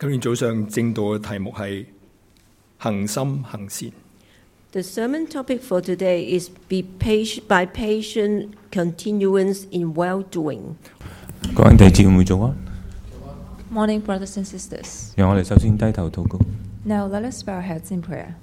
今天早上正道嘅題目係恒心行善。 The sermon topic for today is be patient by patient continuance in well-doing. 各位弟兄姊妹早安。 Morning, brothers and sisters. 讓我哋首先低頭禱告。 Now let us bow our heads in prayer.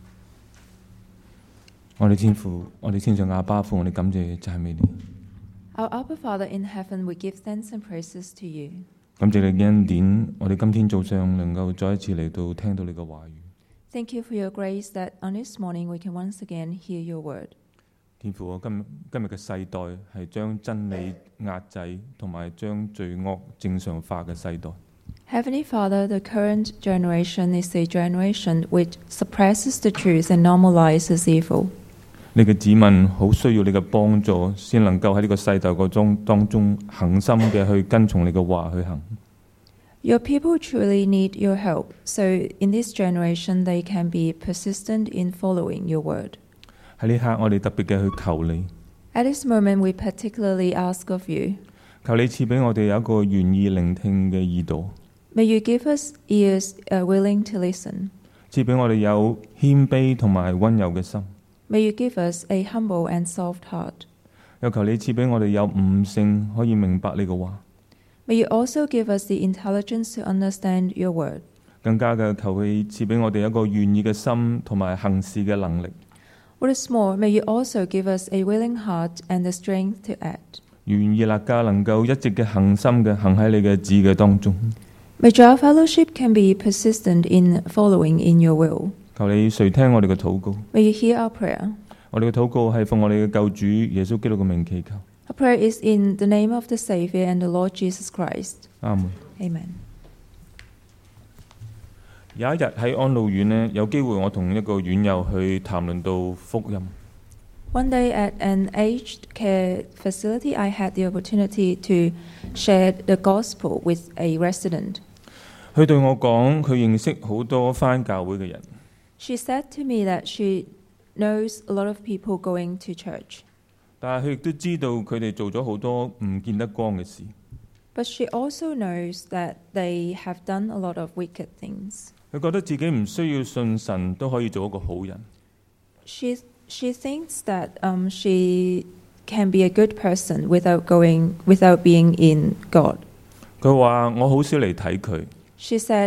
我哋天父，我哋天上阿爸父，我哋感謝讚美你。 Our Abba Father in heaven, we give thanks and praises to you. 感謝你嘅恩典，我哋今天早上能夠再一次嚟到聽到你嘅話語。 Thank you for your grace that on this morning we can once again hear your word. 天父，我今日嘅世代係將真理壓制，同埋將罪惡正常化嘅世代。 Heavenly Father, the current generation is a generation which suppresses the truth and normalizes evil. 你嘅子民好需要你嘅幫助，先能夠喺呢個世代個當中恒心嘅去跟從你嘅話去行。 Your people truly need your help, so in this generation they can be persistent in following your word. 喺呢刻，我哋特別嘅去求你， At this moment, we particularly ask of you, 求你賜俾我哋有一個願意聆聽嘅耳朵， may you give us ears willing to listen. 賜俾我哋有謙卑同埋溫柔嘅心。 May you give us a humble and soft heart. 又求你賜俾我哋有悟性，可以明白你嘅話。 May you also give us the intelligence to understand your word. 更加嘅求你賜俾我哋一個願意嘅心，同埋行事嘅能力。 What is more, may you also give us a willing heart and the strength to act. 願意立家能夠一直嘅恒心嘅行喺你嘅旨嘅當中。 May our fellowship can be persistent in following in your will. 求你垂聽我哋嘅禱告。 May you hear our prayer. 我哋嘅禱告係奉我哋嘅救主耶穌基督嘅名祈求。 Our prayer is in the name of the Savior and the Lord Jesus Christ. 阿門。 Amen. 有一日喺安老院呢，有機會我同一個院友去談論到福音。 One day at an aged care facility, I had the opportunity to share the gospel with a resident. 佢對我講，佢認識好多返教會嘅人， She said to me that she knows a lot of people going to church, 但係佢亦都知道佢哋做咗好多唔見得光嘅事。 but she also knows that they have done a lot of wicked things. 佢覺得自己唔需要信神都可以做一個好人。 She thinks that she can be a good person without being in God. 佢話我好少嚟睇佢， She said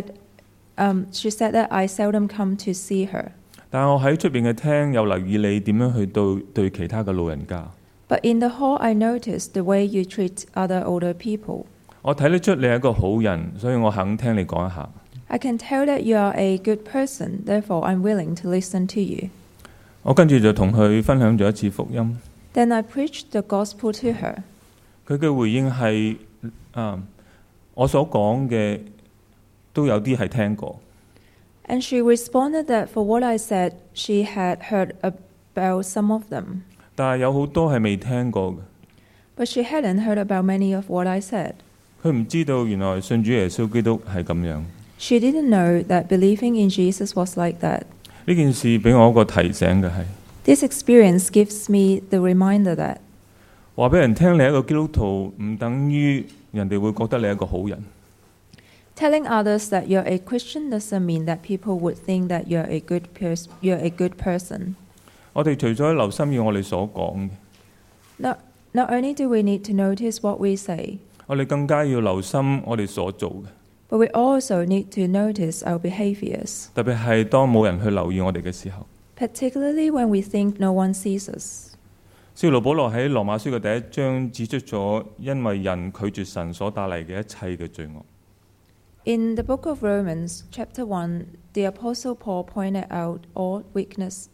that I seldom come to see her. 但係我喺出邊嘅廳有留意你點樣去對其他嘅老人家。 But in the hall, I noticed the way you treat other older people. 我睇得出你係一個好人，所以我肯聽你講一下。 I can tell that you are a good person, therefore I'm willing to listen to you. 我跟住就同佢分享咗一次福音。 Then I preached the gospel to her. 佢嘅回應係我所講嘅都有啲係聽過， And she responded that for what I said, she had heard about some of them. 但係有好多係未聽過嘅。 But she hadn't heard about many of what I said. 佢唔知道原來信主耶穌基督係咁樣。 She didn't know that believing in Jesus was like that. 呢件事俾我一個提醒嘅係， This experience gives me the reminder that 話俾人聽你係一個基督徒，唔等於人哋會覺得你係一個好人。 telling others that you're a Christian doesn't mean that people would think that you're a good person. 我哋除咗留心於我哋所講嘅， Not only do we need to notice what we say, 我哋更加要留心我哋所做嘅。 but we also need to notice our behaviors, 特別係當冇人去留意我哋嘅時候。 particularly when we think no one sees us. 使徒保羅喺羅馬書嘅第一章指出咗，因為人拒絕神所帶嚟嘅一切嘅罪惡。 In the book of Romans, chapter 1, the Apostle Paul pointed out all wickedness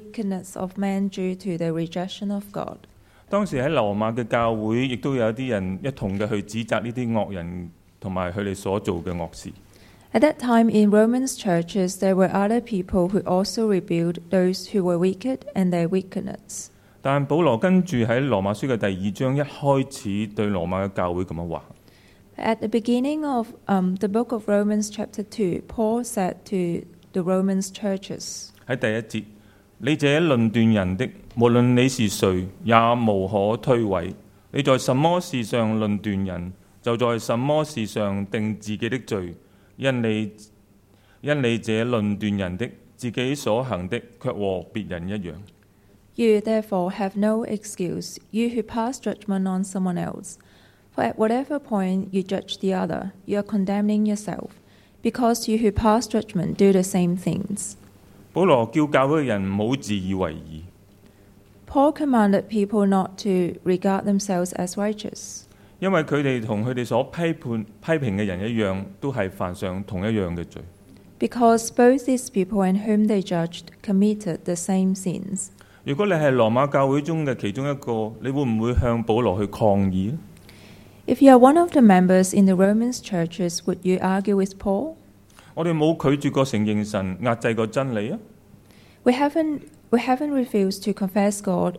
of man due to the rejection of God. 當時喺羅馬嘅教會，亦都有一啲人一同嘅去指責呢啲惡人同埋佢哋所做嘅惡事。 At that time in Romans churches, there were other people who also rebuked those who were wicked and their wickedness. 但保羅跟住喺羅馬書嘅第二章一開始對羅馬嘅教會咁樣話。 At the beginning of the book of Romans chapter 2, Paul said to the Romans churches, 喺第一節，你這論斷人的，無論你是誰，也無可推諉。你在什麼事上論斷人，就在什麼事上定自己的罪， 因你這論斷人的，自己所行的卻和別人一樣。 You therefore have no excuse, you who pass judgment on someone else. For at whatever point you judge the other, you are condemning yourself, because you who pass judgment do the same things. 保羅叫教會嘅人唔好自以為義， Paul commanded people not to regard themselves as righteous, 因為佢哋同佢哋所批評嘅人一樣，都係犯上同一樣嘅罪。 because both these people and whom they judged committed the same sins. 如果你係羅馬教會中嘅其中一個，你會唔會向保羅去抗議呢？ If you are one of the members in the Romans churches, would you argue with Paul? 我哋冇拒絕過承認神，壓制過真理啊！ We haven't refused to confess God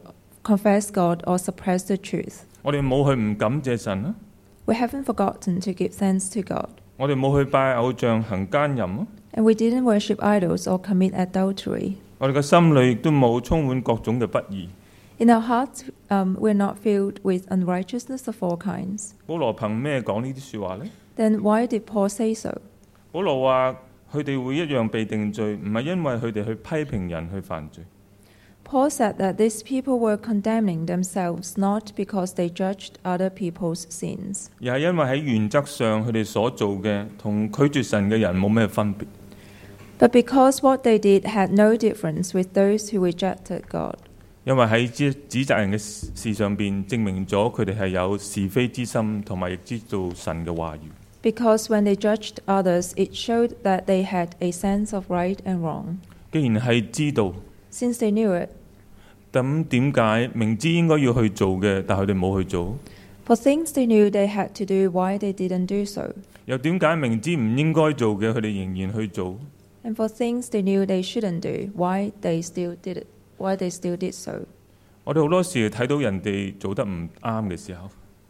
or suppress the truth. 我哋冇去唔感謝神啊！ We haven't forgotten to give thanks to God. 我哋冇去拜偶像行奸淫啊！ And we didn't worship idols or commit adultery. 我哋嘅心裏亦都冇充滿各種嘅不義。 In our hearts, we're not filled with unrighteousness of all kinds. 保羅憑咩講呢啲說話呢？ Then why did Paul say so? 保羅話佢哋會一樣被定罪，唔係因為佢哋去批評人去犯罪。 Paul said that these people were condemning themselves not because they judged other people's sins, 而係因為喺原則上佢哋所做嘅同拒絕神嘅人冇咩分別。 but because what they did had no difference with those who rejected God. 因為喺指責人嘅事上邊證明咗佢哋係有是非之心，同埋亦知道神嘅話語。 Because when they judged others, it showed that they had a sense of right and wrong. 既然係知道， Since they knew it, 咁點解明知應該要去做嘅，但佢哋冇去做？ for things they knew they had to do, why they didn't do so? 又點解明知唔應該做嘅，佢哋仍然去做？ And for things they knew they shouldn't do, why they still did it? Why they still did so? 我哋好多時睇到人哋做得唔啱嘅時候，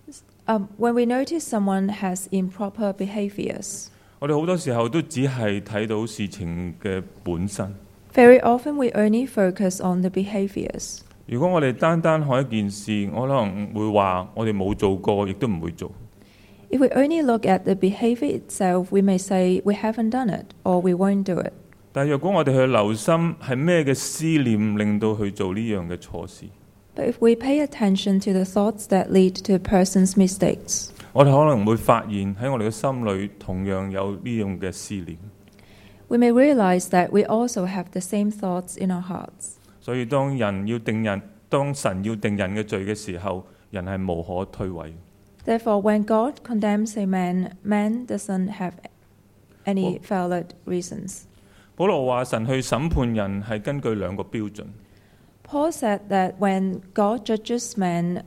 When we notice someone has improper behaviors, 我哋好多時候都只係睇到事情嘅本身。 very often we only focus on the behaviors. 如果我哋單單看一件事，我可能會話我哋冇做過，亦都唔會做。 If we only look at the behavior itself, we may say we haven't done it or we won't do it. 但若果我哋去留心係咩嘅思念令到去做呢樣嘅錯事， But if we pay attention to the thoughts that lead to a person's mistakes, 我哋可能會發現喺我哋嘅心裏同樣有呢樣嘅思念。 we may realize that we also have the same thoughts in our hearts. 所以當神要定人嘅罪嘅時候，人係無可推諉。 Therefore, when God condemns a man, man doesn't have any valid reasons. 保羅話神去審判人係根據兩個標準。 Paul said that when God judges man,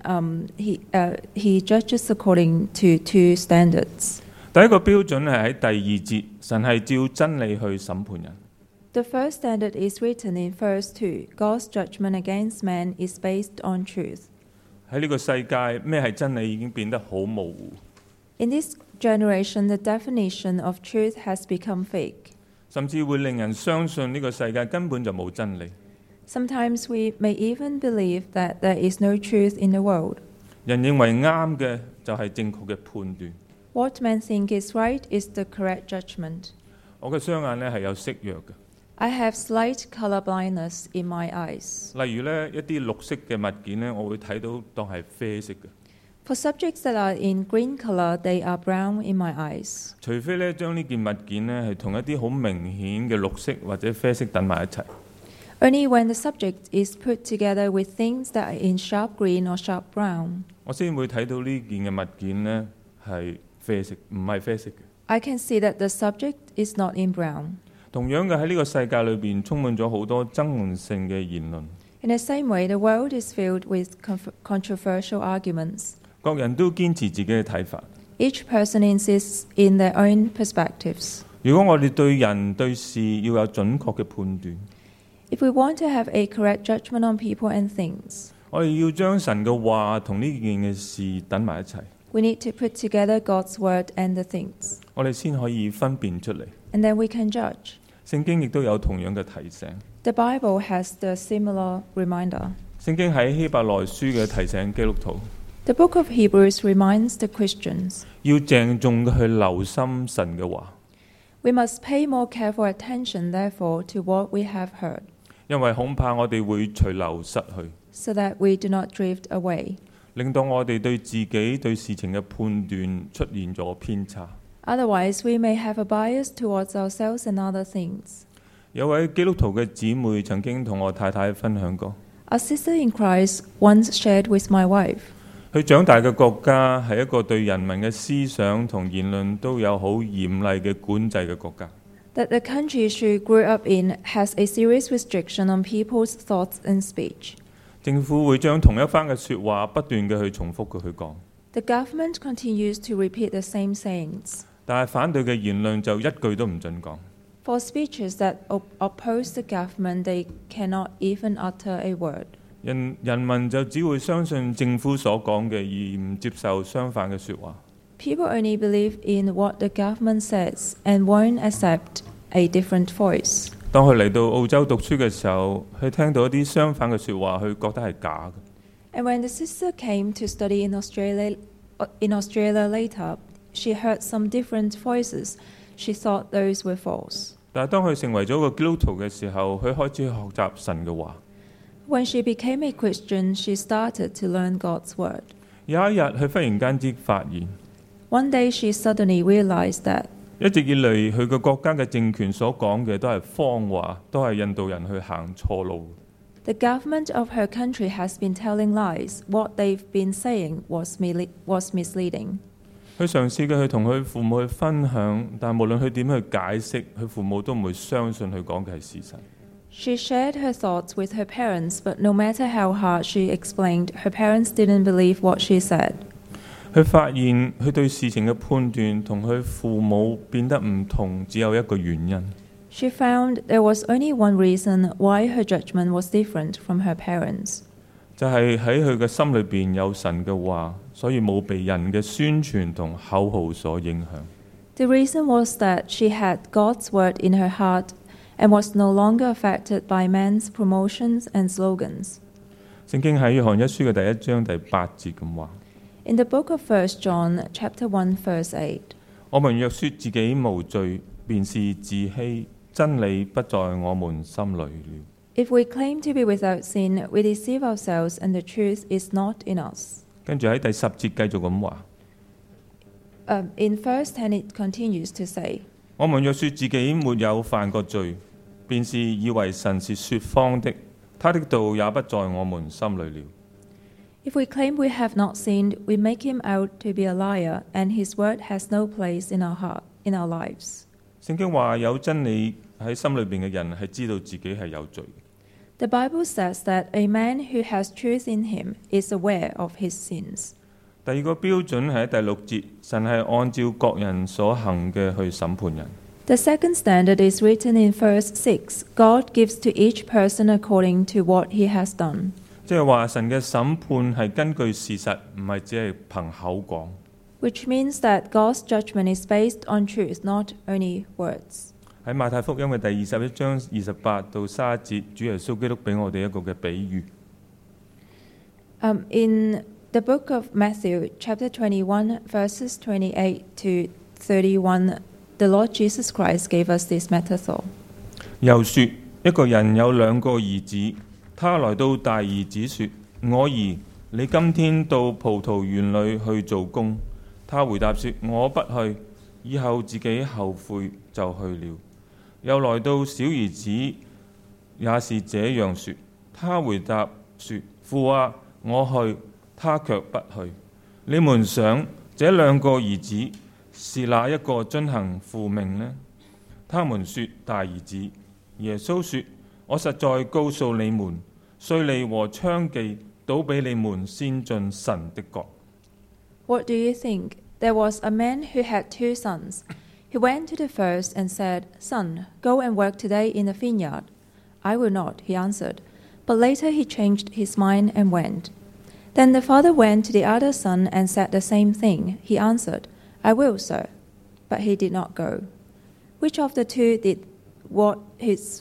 he judges according to two standards. 第一個標準係喺第2節，神係照真理去審判人。 The first standard is written in verse 2. God's judgment against man is based on truth. 喺呢個世界，咩係真理已經變得好模糊。 In this generation, the definition of truth has become fake. 甚至會令人相信呢個世界根本就冇真理。 Sometimes we may even believe that there is no truth in the world. 人認為啱嘅就係正確嘅判斷。 What men think is right is the correct judgment. 我嘅雙眼呢係有色弱嘅， I have slight color blindness in my eyes. 例如呢一啲綠色嘅物件呢，我會睇到當係啡色嘅。 For subjects that are in green color, they are brown in my eyes. 除非呢將呢件物件呢係同一啲好明顯嘅綠色或者啡色等埋一齊， Only when the subject is put together with things that are in sharp green or sharp brown, 我先會睇到呢件嘅物件呢係啡色，唔係啡色嘅。 I can see that the subject is not in brown. 同樣嘅喺呢個世界裏邊充滿咗好多爭論性嘅言論， In the same way, the world is filled with controversial arguments. 各人都堅持自己嘅睇法。 Each person insists in their own perspectives. 如果我哋對人對事要有準確嘅判斷， If we want to have a correct judgment on people and things, 我哋要將神嘅話同呢件嘅事等埋一齊， we need to put together God's word and the things, 我哋先可以分辨出嚟。 and then we can judge. 聖經亦都有同樣嘅提醒。 The Bible has the similar reminder. 聖經喺希伯來書嘅提醒基督徒， The book of Hebrews reminds the Christians, 要鄭重嘅去留心神嘅話。 We must pay more careful attention, therefore, to what we have heard, 因為恐怕我哋會隨流失去， so that we do not drift away. 令到我哋對自己對事情嘅判斷出現咗偏差。 Otherwise, we may have a bias towards ourselves and other things. 有位基督徒嘅姊妹曾經同我太太分享過， A sister in Christ once shared with my wife 佢長大嘅國家係一個對人民嘅思想同言論都有好嚴厲嘅管制嘅國家。 that the country she grew up in has a serious restriction on people's thoughts and speech. 政府會將同一番嘅説話不斷嘅去重複嘅去講， The government continues to repeat the same sayings. 但係反對嘅言論就一句都唔準講。 For speeches that oppose the government, they cannot even utter a word. 人民就只會相信政府所講嘅，而唔接受相反嘅説話。 People only believe in what the government says and won't accept a different voice. 當佢嚟到澳洲讀書嘅時候，佢聽到一啲相反嘅説話，佢覺得係假嘅。 And when the sister came to study in Australia later, she heard some different voices. She thought those were false. 但係當佢成為咗個基督徒嘅時候，佢開始學習神嘅話。 When she became a Christian, she started to learn God's word. 有一日，佢忽然間之發現， One day she suddenly realized that 一直以嚟佢個國家嘅政權所講嘅都係謊話，都係引導人去行錯路。 the government of her country has been telling lies. What they've been saying was misleading. 佢嘗試嘅去同佢父母去分享，但無論佢點去解釋，佢父母都唔會相信佢講嘅係事實。 She shared her thoughts with her parents, but no matter how hard she explained, her parents didn't believe what she said. 佢發現佢對事情嘅判斷同佢父母變得唔同，只有一個原因。 She found there was only one reason why her judgment was different from her parents. 就係喺佢嘅心裏邊有神嘅話，所以冇被人嘅宣傳同口號所影響。 The reason was that she had God's word in her heart and was no longer affected by man's promotions and slogans. 聖經喺約翰一書嘅第1章第8節咁話： In the book of 1 John, chapter 1, verse 8, 我們若說自己無罪，便是自欺，真理不在我們心裏了。 if we claim to be without sin, we deceive ourselves and the truth is not in us. 跟住喺第10節繼續咁話： In verse 10, it continues to say, 我們若說自己沒有犯過罪，便是以為神是說謊的，他的道也不在我們心裏了。 If we claim we have not sinned, we make him out to be a liar, and his word has no place in our heart, in our lives. 聖經話有真理喺心裏邊嘅人係知道自己係有罪。 The Bible says that a man who has truth in him is aware of his sins. 第二個標準係喺第6節，神係按照各人所行嘅去審判人。 The second standard is written in verse 6. God gives to each person according to what he has done. 即係話神嘅審判係根據事實，唔係只係憑口講。 Which means that God's judgment is based on truth, not only words. 喺馬太福音嘅第21章28到30節，主耶穌基督俾我哋一個嘅比喻。 In the book of Matthew, chapter 21, verses 28 to 31, the Lord Jesus Christ gave us this metaphor. 又說，一個人有2個兒子，他來到大兒子說：我兒，你今天到葡萄園裏去做工。他回答說：我不去，以後自己後悔就去了。又來到小兒子，也是這樣說。他回答說：父啊，我去。他卻不去。你們想這2個兒子是哪一個遵行父命呢？他們說大兒子。耶穌說：我實在告訴你們，稅吏和娼妓倒比你們先進神的國。 What do you think? There was a man who had 2 sons. He went to the first and said, Son, go and work today in the vineyard. I will not, he answered. But later he changed his mind and went. Then the father went to the other son and said the same thing. He answered, I will, sir. But he did not go. Which of the two did what his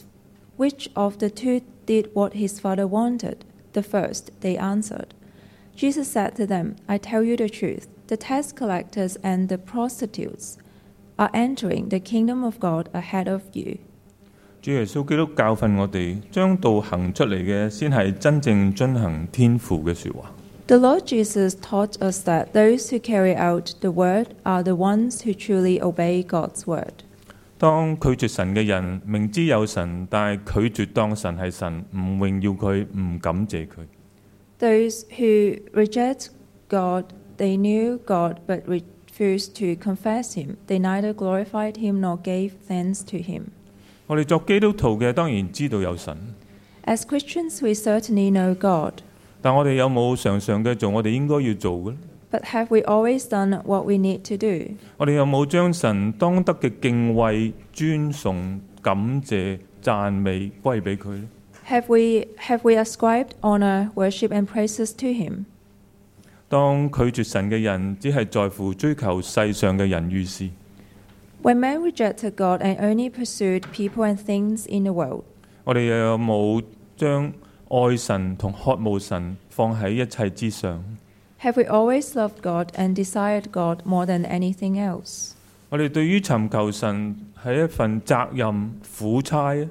father wanted? The first, they answered. Jesus said to them, I tell you the truth. The tax collectors and the prostitutes are entering the kingdom of God ahead of you. 主耶穌基督教訓我哋，將道行出嚟嘅先係真正遵行天父嘅說話。 The Lord Jesus taught us that those who carry out the word are the ones who truly obey God's word. 當拒絕神嘅人明知有神，但係拒絕當神係神，唔榮耀佢，唔感謝佢。 Those who reject God, they knew God but refused to confess him. They neither glorified him nor gave thanks to him. 我哋作基督徒嘅當然知道有神， As Christians, we certainly know God. 但我哋有冇常常嘅做我哋應該要做嘅呢？ But have we always done what we need to do? 我哋有冇將神當得嘅敬畏、尊崇、感謝、讚美歸俾佢呢？ Have we ascribed honor, worship, and praises to him? 當拒絕神嘅人只係在乎追求世上嘅人與事， When man rejected God and only pursued people and things in the world, 我哋又有冇將愛神同渴慕神放喺一切之上？ have we always loved God and desired God more than anything else? 我哋對於尋求神係一份責任苦差啊，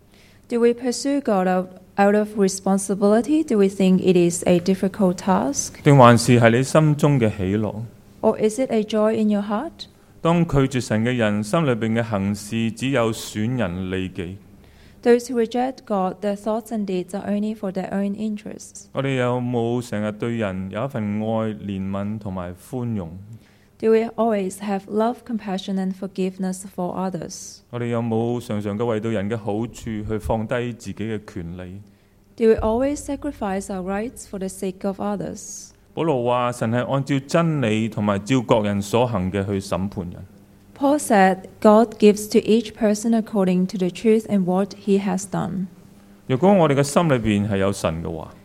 Do we pursue God out of responsibility? Do we think it is a difficult task? 定還是係你心中嘅喜樂？ Or is it a joy in your heart? 當拒絕神嘅人心裏邊嘅行事只有損人利己， Those who reject God, their thoughts and deeds are only for their own interests. 我哋有冇成日對人有一份愛、憐憫同埋寬容？ Do we always have love, compassion, and forgiveness for others? 我哋有冇常常嘅為到人嘅好處去放低自己嘅權利？ Do we always sacrifice our rights for the sake of others? 保羅話：神係按照真理同埋照各人所行嘅去審判人。 Paul said, God gives to each person according to the truth and what he has done. 如果我哋嘅心裏邊係有神嘅話，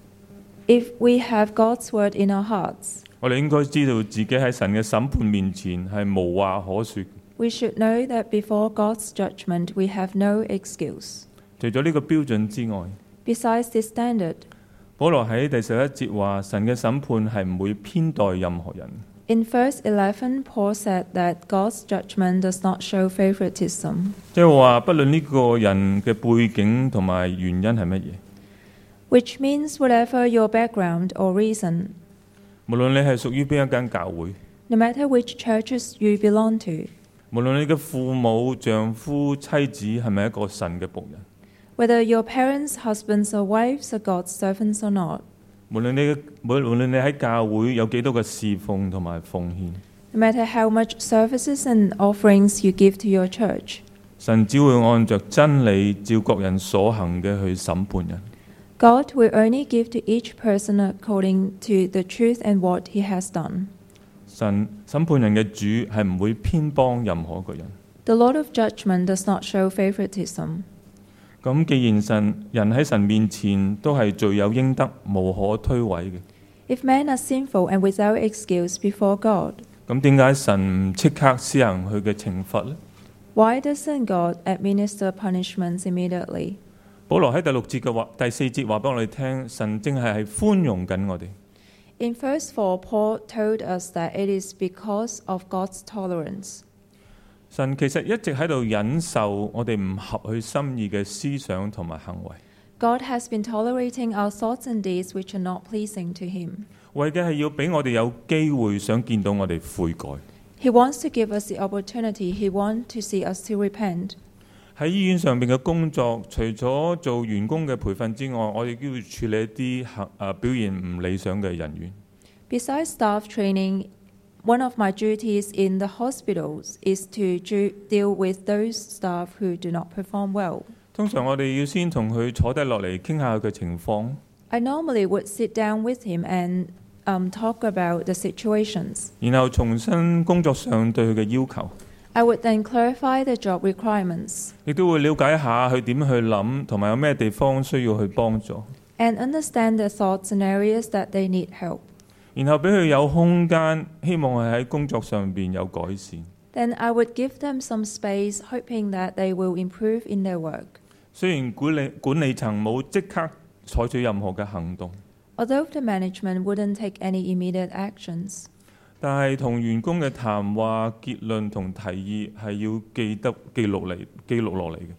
If we have God's word in our hearts, 我哋應該知道自己喺神嘅審判面前係無話可說。 we should know that before God's judgment we have no excuse. 除咗呢個標準之外， Besides this standard, 保羅喺第11節話：神嘅審判係唔會偏待任何人。 in verse 11, Paul said that God's judgment does not show favoritism, 即係話，不論呢個人嘅背景同埋原因係乜嘢， which means whatever your background or reason, 無論你係屬於邊一間教會， no matter which churches you belong to, 無論你嘅父母、丈夫、妻子係咪一個神嘅僕人， whether your parents, husbands, or wives are God's servants or not, 無論你喺教會有幾多嘅侍奉同埋奉獻， no matter how much services and offerings you give to your church, 神只會按着真理照各人所行嘅去審判人。 God will only give to each person according to the truth and what he has done. 神審判人嘅主係唔會偏幫任何一個人。 The Lord of judgment does not show favoritism. 咁既然人喺神面前都係罪有應得、無可推諉嘅， If men are sinful and without excuse before God, 咁點解神唔即刻施行佢嘅懲罰呢？ why doesn't God administer punishments immediately? 保羅喺第4節話俾我哋聽，神正係寬容緊我哋。 In verse 4, Paul told us that it is because of God's tolerance. 神其實一直喺度忍受我哋唔合佢心意嘅思想同埋行為， God has been tolerating our thoughts and deeds which are not pleasing to him. 為嘅係要俾我哋有機會想見到我哋悔改。 He wants to give us the opportunity. He wants to see us to repent. 喺醫院上邊嘅工作，除咗做員工嘅培訓之外，我哋都要處理一啲表現唔理想嘅人員。 Besides staff training, one of my duties in the hospitals is to deal with those staff who do not perform well. 通常我哋要先同佢坐低落嚟傾下佢嘅情況， I normally would sit down with him and talk about the situations. 然後重新工作上對佢嘅要求， I would then clarify the job requirements 亦都會了解一下佢點樣去諗，同埋有咩地方需要去幫助， and understand their thoughts and areas that they need help. 然後俾佢有空間，希望係喺工作上邊有改善。 Then I would give them some space, hoping that they will improve in their work. 雖然管理層冇即刻採取任何嘅行動， Although the management wouldn't take any immediate actions, 但係同員工嘅談話、結論同提議係要記錄落嚟嘅。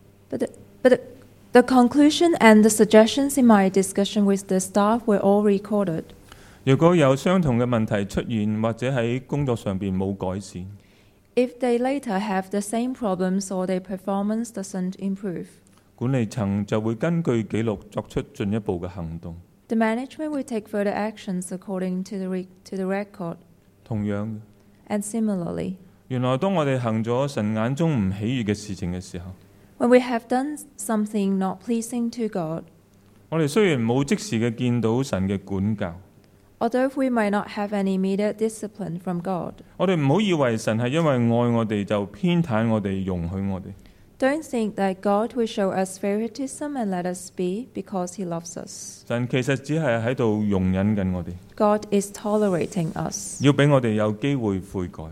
But the conclusion and the suggestions in my discussion with the staff were all recorded. 如果有相同嘅問題出現，或者喺工作上邊冇改善， If they later have the same problems or their performance doesn't improve, 管理層就會根據記錄作出進一步嘅行動。 the management will take further actions according to the record. 同樣， And similarly, 原來當我哋行咗神眼中唔喜悅嘅事情嘅時候， when we have done something not pleasing to God, 我哋雖然冇即時嘅見到神嘅管教， although we might not have any immediate discipline from God, 我哋唔好以為神係因為愛我哋就偏袒我哋、容許我哋。 don't think that God will show us favoritism and let us be because He loves us. 神其實只係喺度容忍緊我哋， God is tolerating us. 要俾我哋有機會悔改。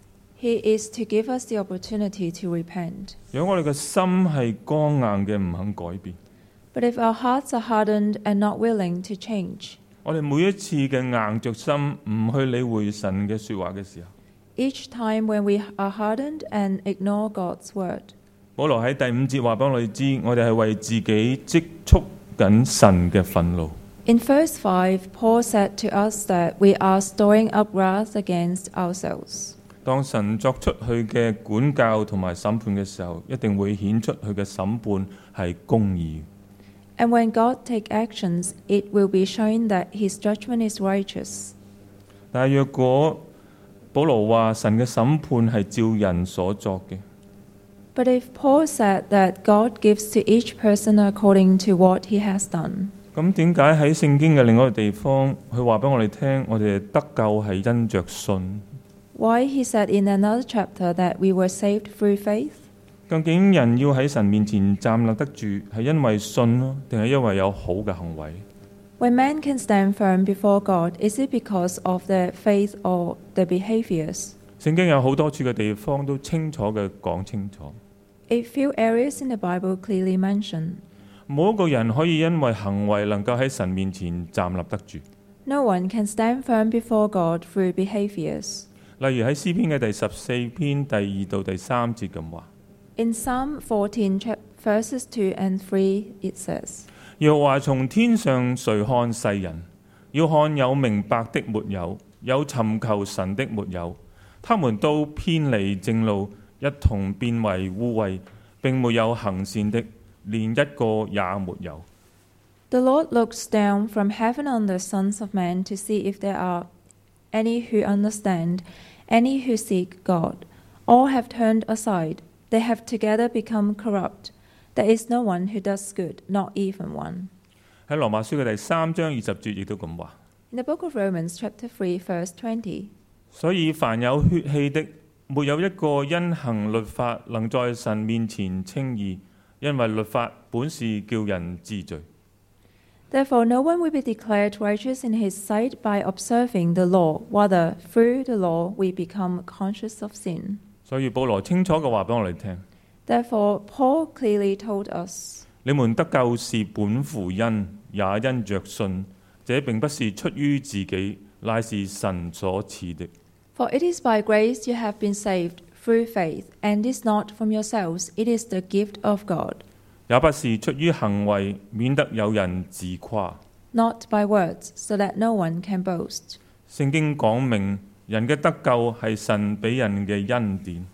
He is to give us the opportunity to repent. 如果我哋嘅心係剛硬嘅，唔肯改變， But if our hearts are hardened and not willing to change, 我哋每一次嘅硬着心唔去理會神嘅說話嘅時候， each time when we are hardened and ignore God's word, 保羅喺第5節話俾我哋知，我哋係為自己積蓄緊神嘅憤怒。 in verse 5, Paul said to us that we are storing up wrath against ourselves. 當神作出佢嘅管教同埋審判嘅時候，一定會顯出佢嘅審判係公義。 And when God takes actions, it will be shown that His judgment is righteous. 但係若果保羅話神嘅審判係照人所作嘅， But if Paul said that God gives to each person according to what he has done, 咁點解喺聖經嘅另外一個地方，佢話俾我哋聽，我哋得救係因着信？ why he said in another chapter that we were saved through faith? 究竟人要喺神面前站立得住，係因為信咯，定係因為有好嘅行為？ When man can stand firm before God, is it because of their faith or their behaviors? 聖經有好多處嘅地方都清楚嘅講清楚， A few areas in the Bible clearly mention, 冇一個人可以因為行為能夠喺神面前站立得住。 no one can stand firm before God through behaviors. 例如喺詩篇嘅第14篇第2到第3節咁話。 In Psalm 14, verses 2 and 3, it says, 耶和華從天上垂看世人，要看有明白的沒有，有尋求神的沒有，他們都偏離正路，一同變為污穢，並沒有行善的，連一個也沒有。 The Lord looks down from heaven on the sons of men to see if there are any who understand, any who seek God. All have turned aside. They have together become corrupt. There is no one who does good, not even one. 喺羅馬書嘅第3章20節亦都咁話。 In the book of Romans, chapter 3, verse 20, 所以凡有血氣的，沒有一個因行律法能在神面前稱義，因為律法本是叫人知罪。 Therefore no one will be declared righteous in his sight by observing the law. Rather, through the law we become conscious of sin. 所以保羅清楚嘅話俾我哋聽。 Therefore, Paul clearly told us, 你們得救是本乎恩，也因着信。這並不是出於自己，乃是神所賜的。 For it is by grace you have been saved through faith, and is not from yourselves, it is the gift of God. 也不是出於行為，免得有人自誇。 Not by words, so that no one can boast. 聖經講明，人嘅得救係神俾人嘅恩典。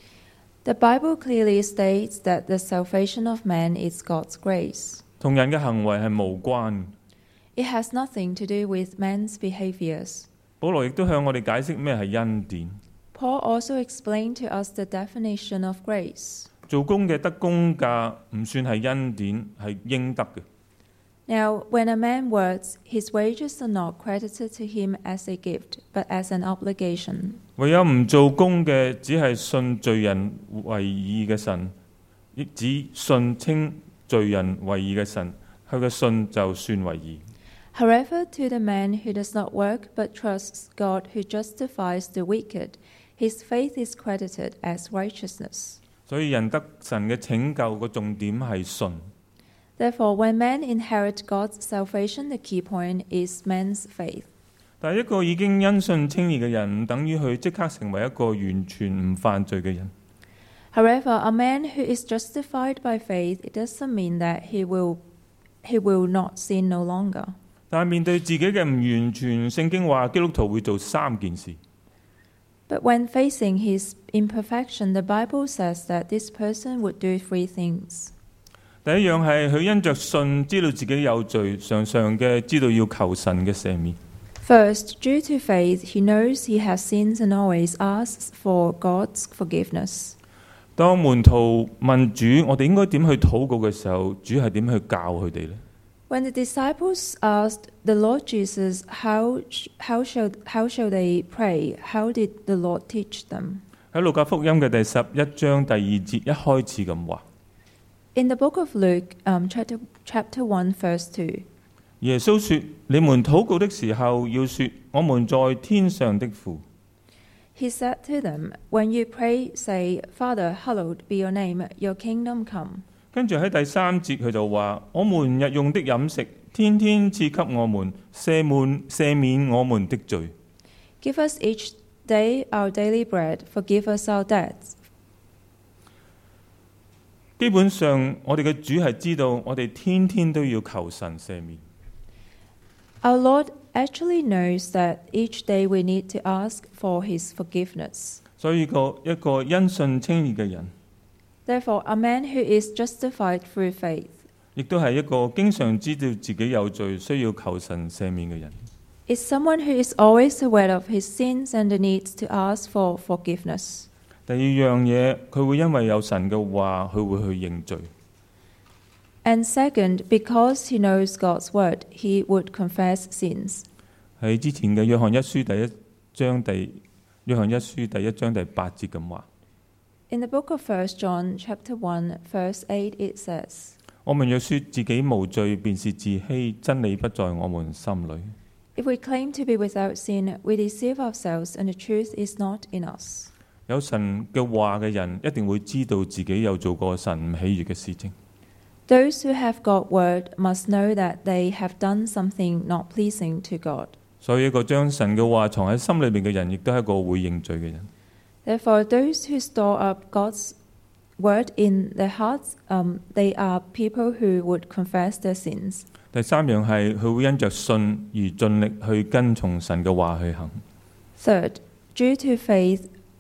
The Bible clearly states that the salvation of man is God's grace. 同人嘅行為係無關。 It has nothing to do with man's behaviors. 保羅亦都向我哋解釋咩係恩典。 Paul also explained to us the definition of grace. 做工嘅得工價唔算係恩典，係應得嘅。 Now, when a man works, his wages are not credited to him as a gift, but as an obligation. 唯有唔做工嘅，只係信罪人為義嘅神，亦只信稱罪人為義嘅神，佢嘅信就算為義。 However, to the man who does not work but trusts God who justifies the wicked, his faith is credited as righteousness. 所以人得神嘅拯救個重點係信。 Therefore, when men inherit God's salvation, the key point is man's faith. 但係一個已經因信稱義嘅人，唔等於佢即刻成為一個完全唔犯罪嘅人。 However, a man who is justified by faith, it doesn't mean that he will not sin no longer. 但係面對自己嘅唔完全，聖經話基督徒會做3件事。 But when facing his imperfection, the Bible says that this person would do 3 things. 第一樣係佢因着信知道自己有罪，常常嘅知道要求神嘅赦免。 First, due to faith, he knows he has sins and always asks for God's forgiveness. 當門徒問主我哋應該點去禱告嘅時候，主係點去教佢哋呢？ When the disciples asked the Lord Jesus how shall they pray, how did the Lord teach them? 喺路加福音嘅第11章第2節一開始咁話。 In the book of Luke, chapter 1, verse 2, 耶穌說：你們禱告的時候，要說我們在天上的父。 he said to them, when you pray, say, Father, hallowed be your name, your kingdom come. 跟住喺第3節佢就話：我們日用的飲食，天天賜給我們，赦免我們的罪。 Give us each day our daily bread, forgive us our debts. 基本上，我哋嘅主係知道，我哋天天都要求神赦免。 Our Lord actually knows that each day we need to ask for his forgiveness. 所以一個因信稱義嘅人， Therefore, a man who is justified through faith 亦都係一個經常知道自己有罪，需要求神赦免嘅人。 is someone who is always aware of his sins and the need to ask for forgiveness. 第二樣嘢，佢會因為有神嘅話，佢會去認罪。 And second, because he knows God's word, he would confess sins. 喺之前嘅約翰一書第一章第8節咁話。 In the book of 1 John, chapter 1, verse 8, it says, 我們若說自己無罪，便是自欺，真理不在我們心裏。 If we claim to be without sin, we deceive ourselves and the truth is not in us. 有神嘅話嘅人，一定會知道自己有做過神唔喜悅嘅事情。 Those who have God's word must know that they have done something not pleasing to God. 所以一個將神嘅話藏喺心裏面嘅人，亦都係一個會認罪嘅人。 Therefore, those who store up God's word in their hearts, they are people who would confess their sins. 第3樣係佢會因着信而盡力去跟從神嘅話去行。 Third, due to faith,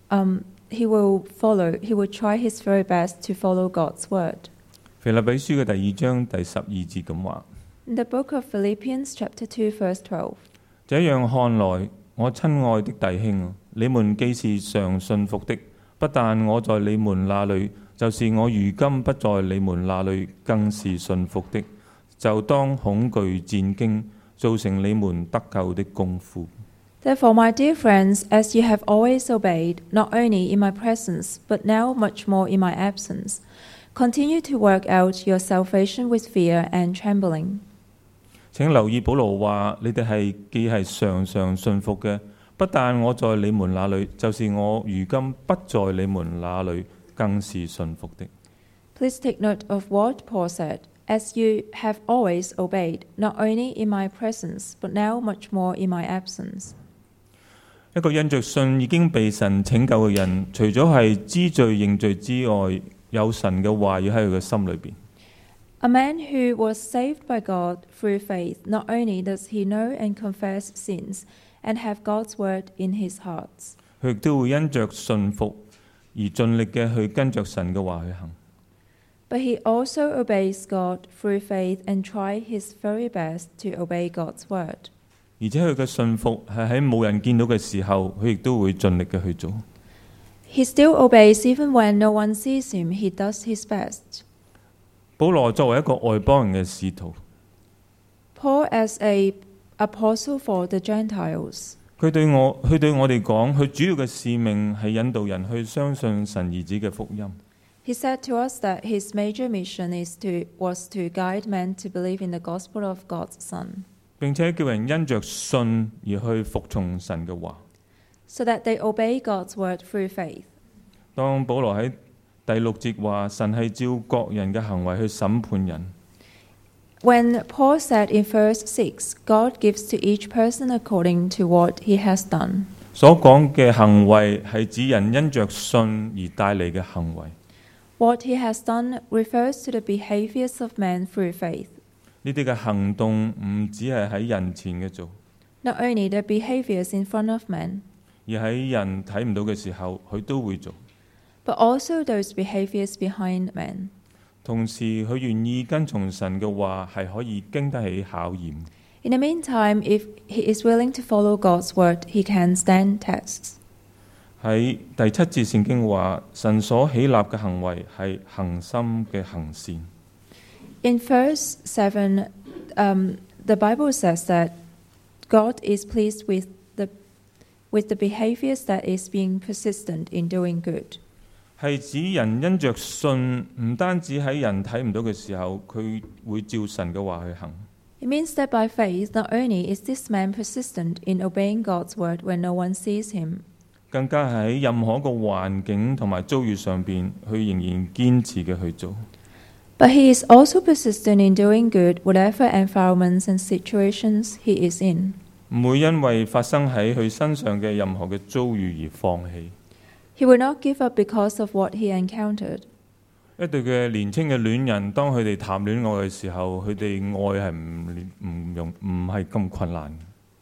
he will try his very best to follow God's word. 腓立比書嘅第2章第12節咁話。 In the book of Philippians, chapter 2, verse 12, 這樣看來，我親愛的弟兄，你們既是常信服的，不但我在你們那裏，就是我如今不在你們那裏，更是信服的，就當恐懼戰驚，造成你們得救的功夫。 Therefore, my dear friends, as you have always obeyed, not only in my presence, but now much more in my absence, continue to work out your salvation with fear and trembling. 請留意保羅話：你哋既係常常信服嘅，不但我在你們那裏，就是我如今不在你們那裏，更是信服的。 Please take note of what Paul said. As you have always obeyed, not only in my presence, but now much more in my absence. 一個因着信已經被神拯救嘅人，除咗係知罪認罪之外，有神嘅話要喺佢嘅心裏邊。 A man who was saved by God through faith, not only does he know and confess sins and have God's word in his heart, 佢亦都會因着信服而盡力嘅去跟着神嘅話去行。 but he also obeys God through faith and try his very best to obey God's word. 而且佢嘅信服係喺冇人見到嘅時候，佢亦都會盡力嘅去做。 He still obeys even when no one sees him. He does his best. 保羅作為一個外邦人嘅使徒， Paul, as a apostle for the Gentiles, 佢對我哋講，佢主要嘅使命係引導人去相信神兒子嘅福音。 he said to us that his major mission was to guide men to believe in the gospel of God's Son, 並且叫人因着信而去服從神嘅話。 so that they obey God's word through faith. 當保羅喺第6節話神係照各人嘅行為去審判人， When Paul said in verse 6, God gives to each person according to what he has done. 所講嘅行為係指人因着信而帶嚟嘅行為。 What he has done refers to the behaviors of man through faith. 呢啲嘅行動唔只係喺人前嘅做， Not only the behaviors in front of man, 而喺人睇唔到嘅時候，佢都會做。 but also those behaviors behind man. 同時，佢願意跟從神嘅話，係可以經得起考驗。 In the meantime, if he is willing to follow God's word, he can stand tests. 喺第7節聖經話，神所喜立嘅行為係恒心嘅行善。 In verse 7, the Bible says that God is pleased with the behaviors that is being persistent in doing good. 係指人因着信，唔單止喺人睇唔到嘅時候，佢會照神嘅話去行。 It means that by faith, not only is this man persistent in obeying God's word when no one sees him, 更加係喺任何一個環境同埋遭遇上邊，佢仍然堅持嘅去做。 but he is also persistent in doing good whatever environments and situations he is in. 唔會因為發生喺佢身上嘅任何嘅遭遇而放棄。 He will not give up because of what he encountered. 一對嘅年青嘅戀人，當佢哋談戀愛嘅時候，佢哋愛係唔係咁困難。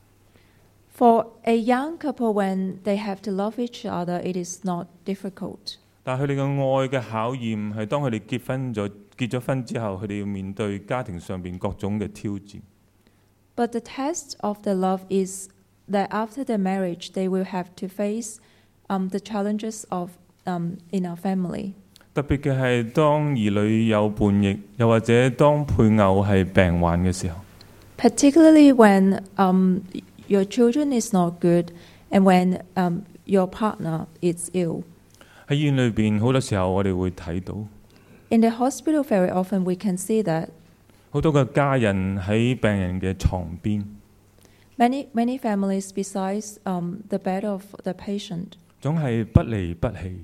For a young couple, when they have to love each other, it is not difficult. 但係佢哋嘅愛嘅考驗係當佢哋結咗婚之後，佢哋要面對家庭上邊各種嘅挑戰。 But the test of the love is that after the marriage, they will have to face the challenges of in our family. 特別嘅係當兒女有叛逆，又或者當配偶係病患嘅時候， Particularly when your children is not good and when your partner is ill. 喺醫院裏邊好多時候我哋會睇到 In the hospital, very often we can see that 好多嘅家人喺病人嘅床邊， many families besides the bed of the patient, 總係不離不棄。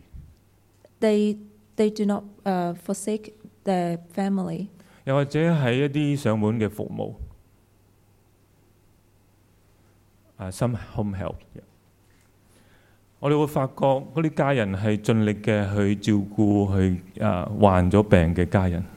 they do not forsake their family. 又或者係一啲上門嘅服務，some home help， 我哋會發覺嗰啲家人係盡力嘅去照顧去患咗病嘅家人。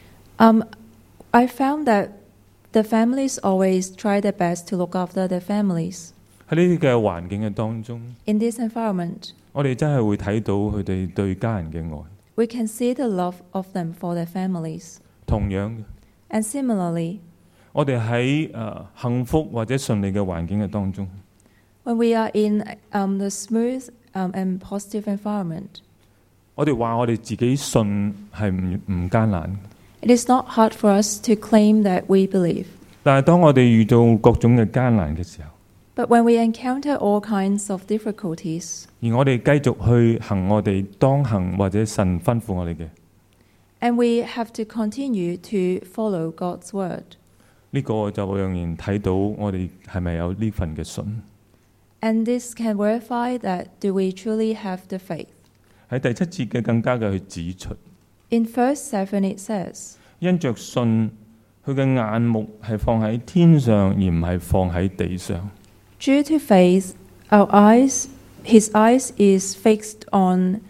I found that the families always try their best to look after their families. 喺呢啲嘅環境嘅當中， In this environment, 我哋真係會睇到佢哋對家人嘅愛。 we can see the love of them for their families. 同樣嘅， And similarly, 我哋喺幸福或者順利嘅環境嘅當中， when we are in the smooth and positive environment, 我哋話我哋自己信係唔艱難。 it is not hard for us to claim that we believe. 但係當我哋遇到各種嘅艱難嘅時候， But when we encounter all kinds of difficulties, 而我哋繼續去行我哋當行或者神吩咐我哋嘅， and we have to continue to follow God's word, 呢個就會讓人睇到我哋係咪有呢份嘅信。 and this can verify that do we truly have the faith. 喺第7節嘅更加嘅去指出， In verse 7 it says, 因着信，佢嘅眼目係放喺天上，而唔係放喺地上。 Due to faith, his eyes is fixed on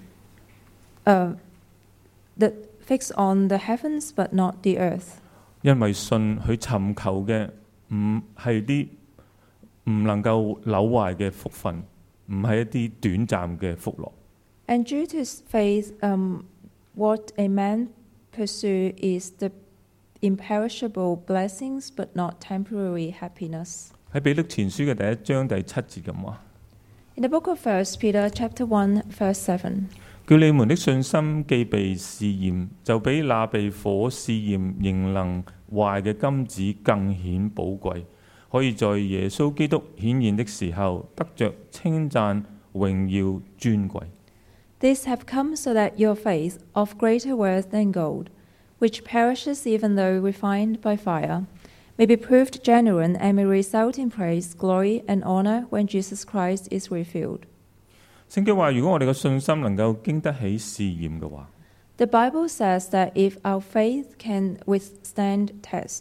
the heavens, but not the earth. 因為信，佢尋求嘅唔係啲唔能夠朽壞嘅福分，唔係一啲短暫嘅福樂。 And due to faith, what a man pursue is the imperishable blessings, but not temporary happiness. 喺彼得前書嘅第1章第7節咁話， In the book of 1 Peter, chapter 1, verse 7, 叫你們的信心既被試驗，就比那被火試驗仍能壞嘅金子更顯寶貴，可以在耶穌基督顯現的時候得着稱讚、榮耀、尊貴。 These have come so that your faith, of greater worth than gold, which perishes even though refined by fire, may be proved genuine and may result in praise, glory, and honor when Jesus Christ is revealed. 聖經話，如果我哋嘅信心能夠經得起試驗嘅話， The Bible says that if our faith can withstand tests,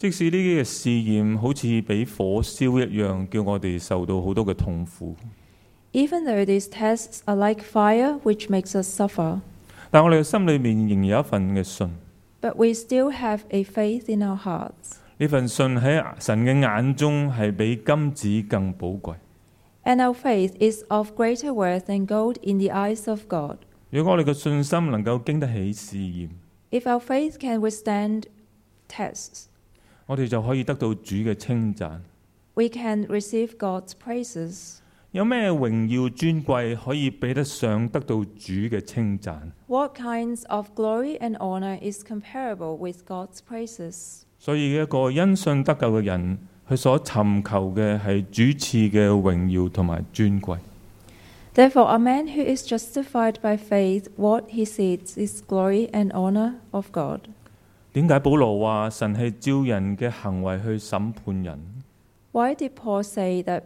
即使呢啲嘅試驗好似比火燒一樣，叫我哋受到好多嘅痛苦， Even though these tests are like fire, which makes us suffer, 但我哋嘅心裏面仍然有一份嘅信。 but we still have a faith in our hearts. 呢份信喺神嘅眼中係比金子更寶貴。 And our faith is of greater worth than gold in the eyes of God. 如果我哋嘅信心能夠經得起試驗， If our faith can withstand tests, 我哋就可以得到主嘅稱讚。 we can receive God's praises. 有咩榮耀尊貴可以比得上得到主嘅稱讚？ What kinds of glory and honor is comparable with God's praises? 所以一個因信得救嘅人，佢所尋求嘅係主賜嘅榮耀同埋尊貴。 Therefore, a man who is justified by faith, what he seeks is glory and honor of God. 點解保羅話神係照人嘅行為去審判人？ Why did Paul say that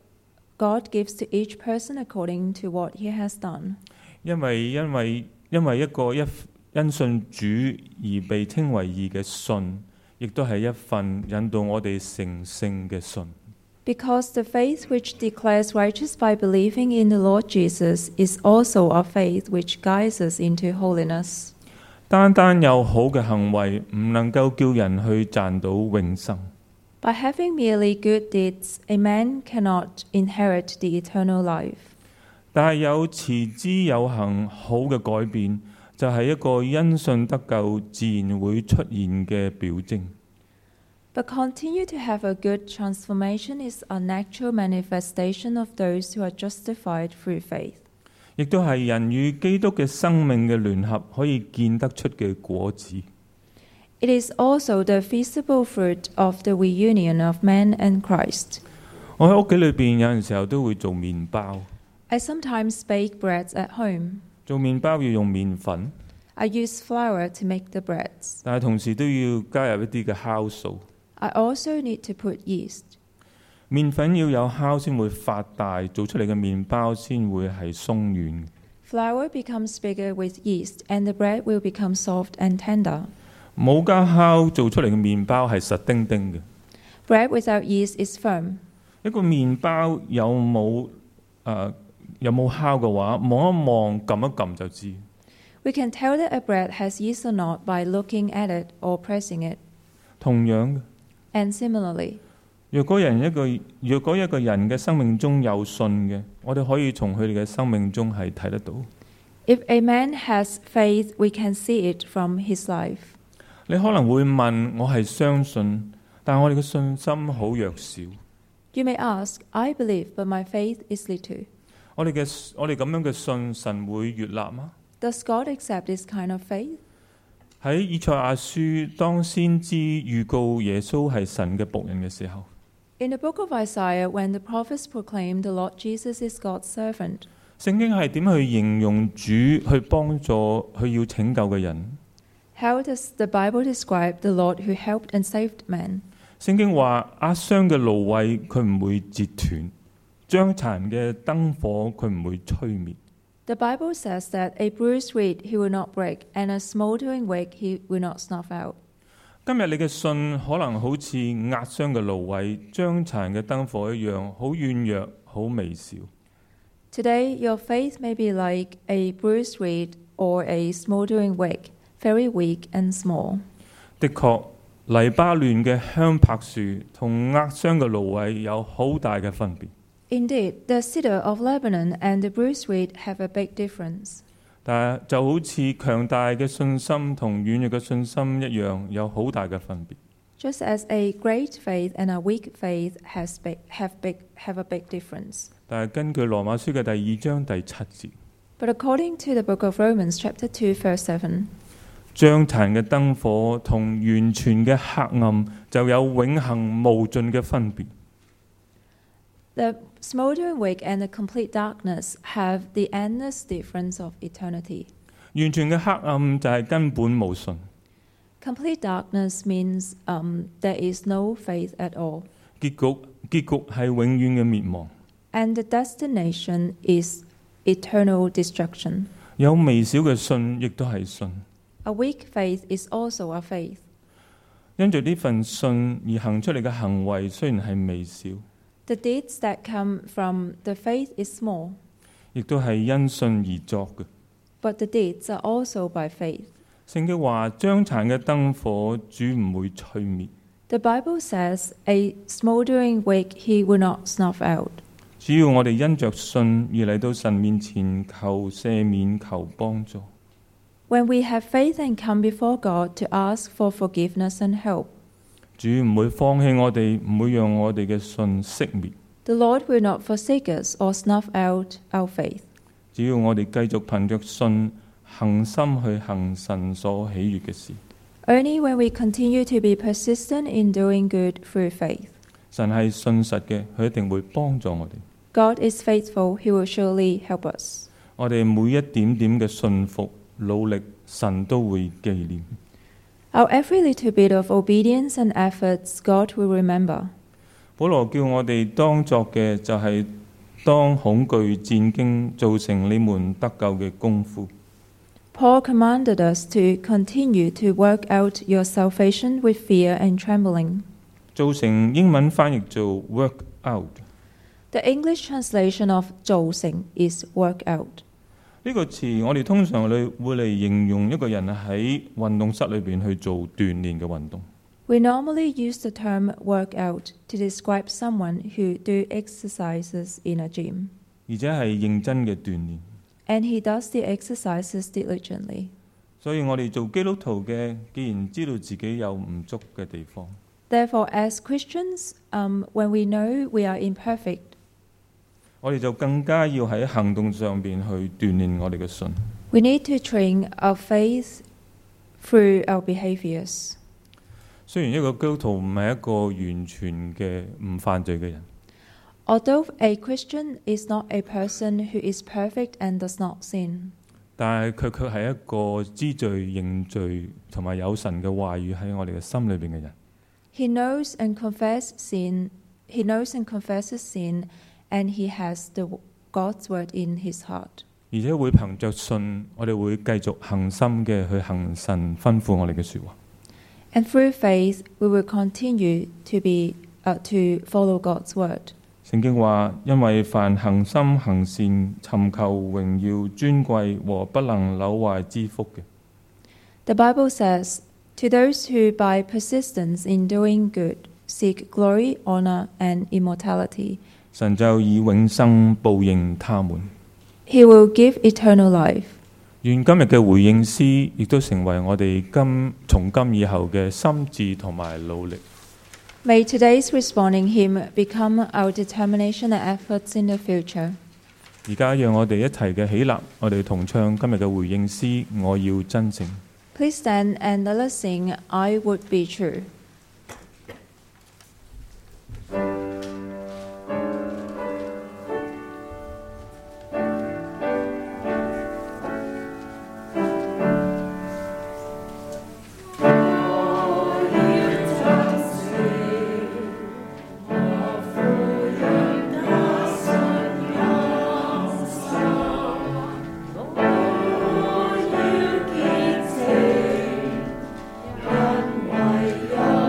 God gives to each person according to what he has done? 因為一個因信主而被稱為義嘅信，亦都係一份引導我哋成聖嘅信。 Because the faith which declares righteous by believing in the Lord Jesus is also a faith which guides us into holiness. 單單有好嘅行為唔能夠叫人去賺到永生。 By having merely good deeds, a man cannot inherit the eternal life. 但係有持之有恒好嘅改變，就係一個因信得救自然會出現嘅表徵。 But continue to have a good transformation is a natural manifestation of those who are justified through faith. 亦都係人與基督嘅生命嘅聯合可以見得出嘅果子。 It is also the visible fruit of the reunion of man and Christ. 我喺屋企裏邊有陣時候都會做麵包， I sometimes bake breads at home. 做麵包要用麵粉， I use flour to make the breads. 但係同時都要加入一啲嘅酵素。 I also need to put yeast. 麵粉要有酵先會發大，做出嚟嘅麵包先會係鬆軟。 Flour becomes bigger with yeast, and the bread will become soft and tender. 冇加酵做出嚟嘅麵包係實丁丁嘅。 Bread without yeast is firm. 一個麵包有冇酵嘅話，望一望、撳一撳就知。 We can tell that a bread has yeast or not by looking at it or pressing it. 同樣嘅， And similarly, 若果一個人嘅生命中有信嘅，我哋可以從佢哋嘅生命中係睇得到。 if a man has faith, we can see it from his life. 你可能會問：我係相信，但我哋嘅信心好弱小。 You may ask, I believe, but my faith is little. 我哋咁樣嘅信，神會悅納嗎？ Does God accept this kind of faith? 喺以賽亞書，當先知預告耶穌係神嘅僕人嘅時候， In the book of Isaiah, when the prophets proclaim the Lord Jesus is God's servant, 聖經係點去形容主去幫助佢要拯救嘅人？ how does the Bible describe the Lord who helped and saved men? 聖經話壓傷嘅蘆葦佢唔會折斷，將殘嘅燈火佢唔會吹滅。 The Bible says that a bruised reed he will not break, and a smouldering wick he will not snuff out. 今日你嘅信可能好似壓傷嘅蘆葦、將殘嘅燈火一樣，好軟弱、好微小。 Today, your faith may be like a bruised reed or a smouldering wick, very weak and small. 的確，黎巴嫩嘅香柏樹同壓傷嘅蘆葦有好大嘅分別。 Indeed, the cedar of Lebanon and the bruised reed have a big difference. 但係就好似強大嘅信心同軟弱嘅信心一樣，有好大嘅分別。 Just as a great faith and a weak faith have a big difference. 但係根據羅馬書嘅第2章第7節， But according to the book of Romans, chapter 2, verse 7, 將殘嘅燈火同完全嘅黑暗就有永恆無盡嘅分別。 the smouldering wick and the complete darkness have the endless difference of eternity. 完全嘅黑暗就係根本無信， Complete darkness means there is no faith at all. 結局係永遠嘅滅亡。 And the destination is eternal destruction. 有微小嘅信亦都係信。 A weak faith is also a faith. 因着呢份信而行出嚟嘅行為雖然係微小， The deeds that come from the faith is small, 亦都係因信而作嘅。 but the deeds are also by faith. 聖經話將殘嘅燈火主唔會吹滅， The Bible says, "A smouldering wick he will not snuff out." 只要我哋因着信而嚟到神面前求赦免、求幫助。 When we have faith and come before God to ask for forgiveness and help, 主唔會放棄我哋，唔會讓我哋嘅信熄滅。 the Lord will not forsake us or snuff out our faith. 只要我哋繼續憑着信恒心去行神所喜悅嘅事。 Only when we continue to be persistent in doing good through faith. 神係信實嘅，佢一定會幫助我哋。 God is faithful, he will surely help us. 我哋每一點點嘅信服、努力，神都會紀念。 Our every little bit of obedience and efforts, God will remember. 保羅叫我哋當作嘅就係當恐懼戰驚造成你們得救嘅功夫。 Paul commanded us to continue to work out your salvation with fear and trembling. 造成英文翻譯做 work out。 The English translation of 造成 is work out. 呢個詞我哋通常會嚟形容一個人喺運動室裏邊去做鍛鍊嘅運動。 We normally use the term work out to describe someone who do exercises in a gym. 而且係認真嘅鍛鍊。 And he does the exercises diligently. 所以我哋做基督徒嘅，既然知道自己有唔足嘅地方， Therefore, as Christians, when we know we are imperfect, 我哋就更加要喺行動上邊去鍛鍊我哋嘅信。 we need to train our faith through our behaviors. 雖然一個基督徒唔係一個完全嘅唔犯罪嘅人， Although a Christian is not a person who is perfect and does not sin, 但係佢卻係一個知罪認罪同埋有神嘅話語喺我哋嘅心裏邊嘅人。 he knows and confesses sin. He knows and confesses sin, and he has God's word in his heart. 而且會憑着信，我哋會繼續恒心嘅去行神吩咐我哋嘅説話。 And through faith, we will continue to follow God's word. 聖經話：因為凡恒心行善、尋求榮耀、尊貴和不能朽壞之福嘅， The Bible says, "To those who by persistence in doing good seek glory, honor, and immortality, 神就以永生報應他們。 he will give eternal life." 願今日嘅回應詩亦都成為我哋從今以後嘅心志同埋努力。 May today's responding hymn become our determination and efforts in the future. 而家讓我哋一齊嘅起立，我哋同唱今日嘅回應詩。我要真正。 Please stand and let us sing, "I would be true." Hãy subscribe cho kênh Ghiền Mì Gõ để không bỏ lỡ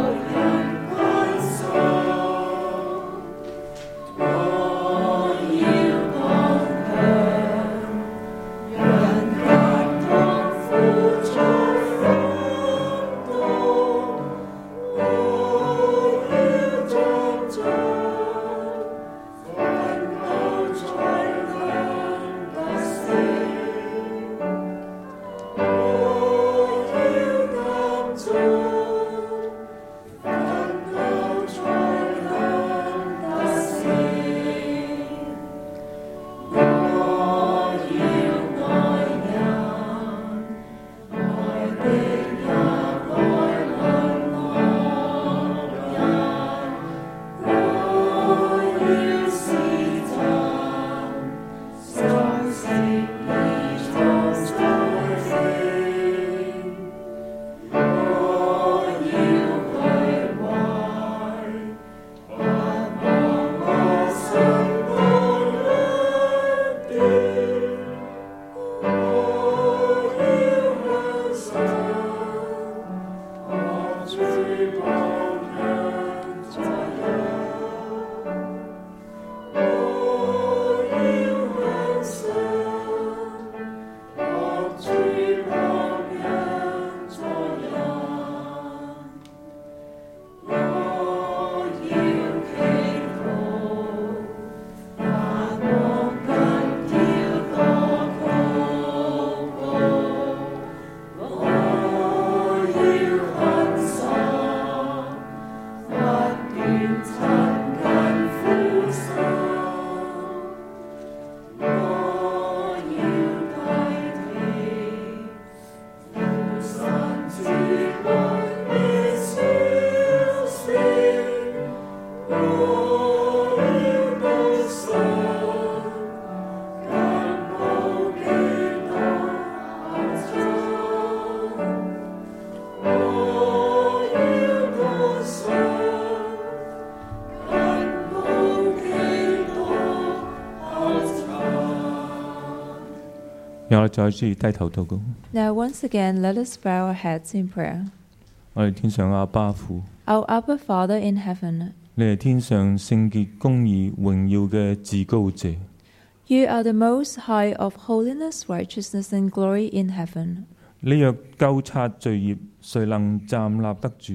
讓我哋再次低頭禱告。 Now, once again, let us bow our heads in prayer. 我哋天上阿爸父， Our Abba Father in heaven, 你係天上聖潔、公義、榮耀嘅至高者。 you are the most high of holiness, righteousness, and glory in heaven. 你若究察罪孽，誰能站立得住？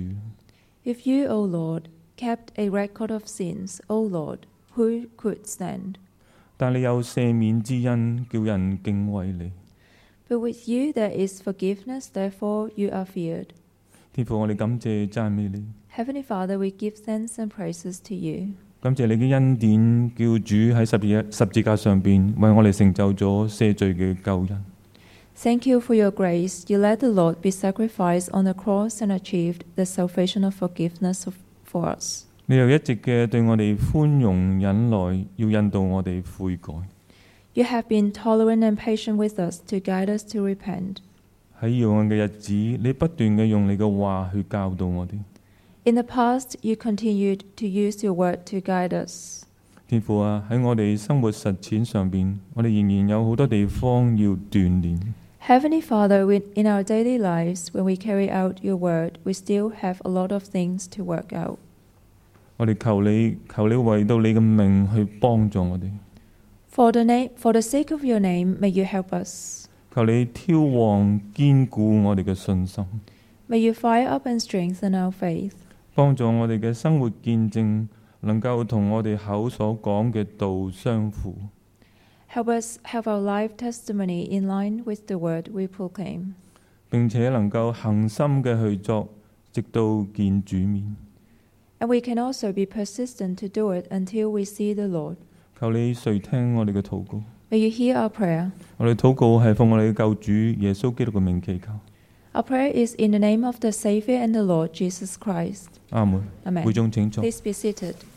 If you, O Lord, kept a record of sins, O Lord, who could stand? 但你有赦免之恩，叫人敬畏你。 But with you there is forgiveness, therefore you are feared. 天父，我哋感謝讚美你， Heavenly Father, we give thanks and praises to you. 感謝你嘅恩典，叫主喺十字架上邊為我哋成就咗赦罪嘅救恩。 Thank you for your grace. You let the Lord be sacrificed on the cross and achieved the salvation of forgiveness for us. 你又一直嘅對我哋寬容忍耐，要引導我哋悔改。 You have been tolerant and patient with us to guide us to repent. 喺遙遠嘅日子，你不斷嘅用你嘅話去教導我哋。 In the past, you continued to use your word to guide us. 天父啊，喺我哋生活實踐上邊，我哋仍然有好多地方要鍛鍊。 Heavenly Father, in our daily lives, when we carry out your word, we still have a lot of things to work out. 我哋求你為到你嘅名去幫助我哋。 For the sake of your name, may you help us. 求你挑旺堅固我哋嘅信心， May you fire up and strengthen our faith. 幫助我哋嘅生活見證能夠同我哋口所講嘅道相符。 Help us have our life testimony in line with the word we proclaim. 並且能夠恒心嘅去作，直到見主面。 And we can also be persistent to do it until we see the Lord. 求你垂聽我哋嘅禱告。 May you hear our prayer. 我哋禱告係奉我哋嘅救主耶穌基督嘅名祈求。 Our prayer is in the name of the Savior and the Lord Jesus Christ. 阿門。 Amen. 會眾請坐。 Please be seated.